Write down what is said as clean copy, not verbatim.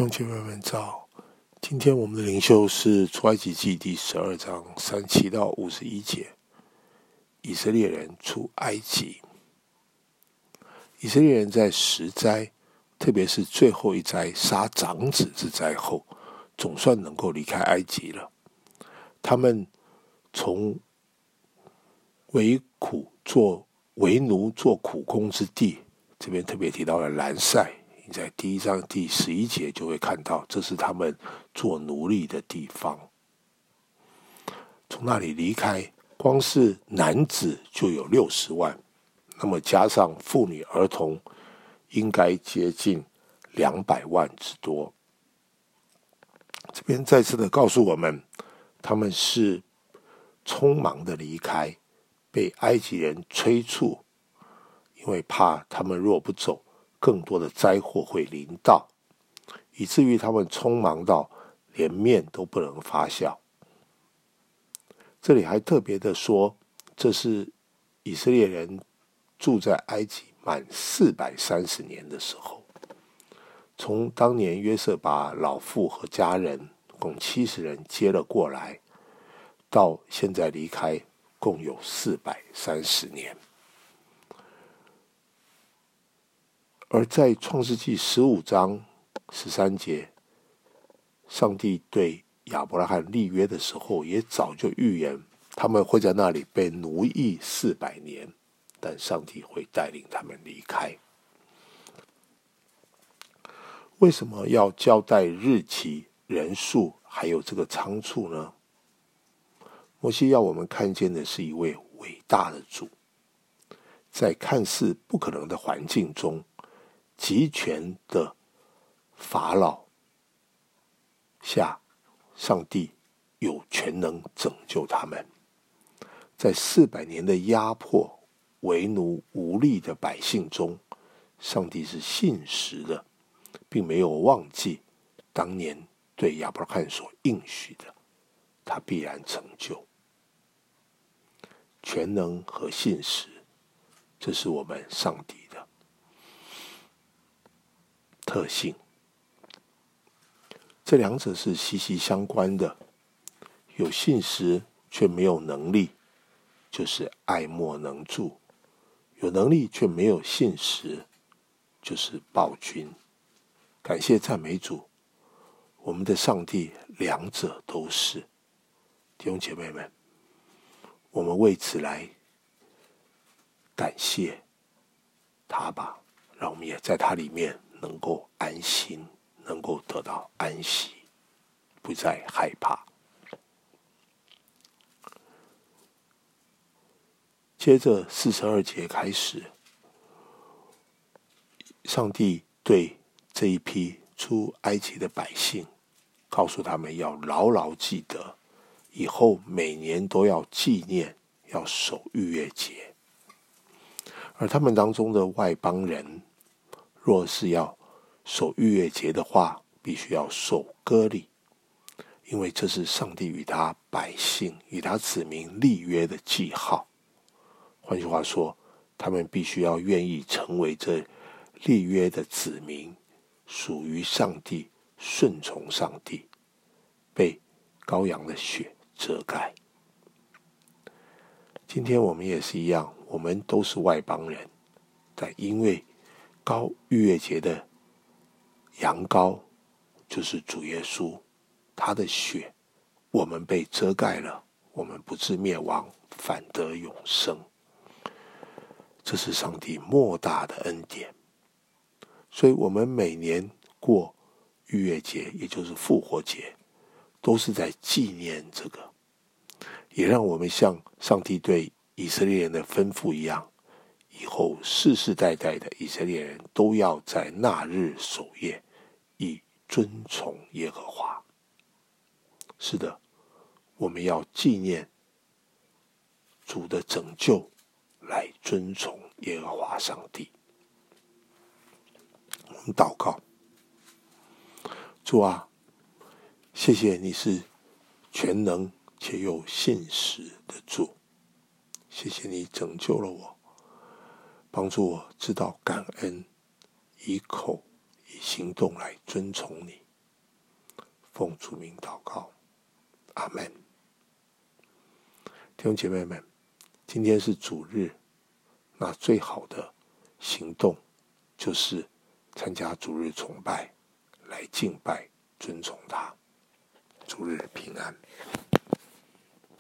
兄姐妹们早，今天我们的灵修是出埃及记第12章37到51节。以色列人出埃及。以色列人在10灾，特别是最后一灾杀长子之灾后，总算能够离开埃及了。他们从为奴做苦工之地，这边特别提到了兰塞，你在第1章第11节就会看到，这是他们做奴隶的地方。从那里离开，光是男子就有60万，那么加上妇女儿童，应该接近200万之多。这边再次的告诉我们，他们是匆忙的离开，被埃及人催促，因为怕他们若不走，更多的灾祸会临到，以至于他们匆忙到连面都不能发酵。这里还特别的说，这是以色列人住在埃及满430年的时候，从当年约瑟把老妇和家人共70人接了过来，到现在离开，共有430年。而在创世纪15章13节，上帝对亚伯拉罕立约的时候，也早就预言他们会在那里被奴役400年，但上帝会带领他们离开。为什么要交代日期、人数还有这个仓促呢？摩西要我们看见的是一位伟大的主，在看似不可能的环境中，集权的法老下，上帝有权能拯救他们。在400年的压迫、为奴无力的百姓中，上帝是信实的，并没有忘记当年对亚伯拉罕所应许的，他必然成就。全能和信实，这是我们上帝的特性。这两者是息息相关的，有信实却没有能力，就是爱莫能助；有能力却没有信实，就是暴君。感谢赞美主，我们的上帝两者都是。弟兄姐妹们，我们为此来感谢他吧，让我们也在他里面能够安心，能够得到安息，不再害怕。接着42节开始，上帝对这一批出埃及的百姓告诉他们要牢牢记得，以后每年都要纪念，要守逾越节。而他们当中的外邦人，若是要守逾越节的话，必须要守割礼，因为这是上帝与他百姓、与他子民立约的记号。换句话说，他们必须要愿意成为这立约的子民，属于上帝，顺从上帝，被羔羊的血遮盖。今天我们也是一样，我们都是外邦人，但因为逾越节的羊羔就是主耶稣，他的血，我们被遮盖了，我们不致灭亡，反得永生。这是上帝莫大的恩典。所以我们每年过逾越节，也就是复活节，都是在纪念这个，也让我们像上帝对以色列人的吩咐一样，以后世世代代的以色列人都要在那日守夜，以尊崇耶和华。是的，我们要纪念主的拯救，来尊崇耶和华上帝。我们祷告，主啊，谢谢你是全能且又信实的主，谢谢你拯救了我，帮助我知道感恩，以口以行动来尊崇你。 奉主名祷告，阿们。弟兄姐妹们，今天是主日，那最好的行动就是参加主日崇拜，来敬拜尊崇他。主日平安。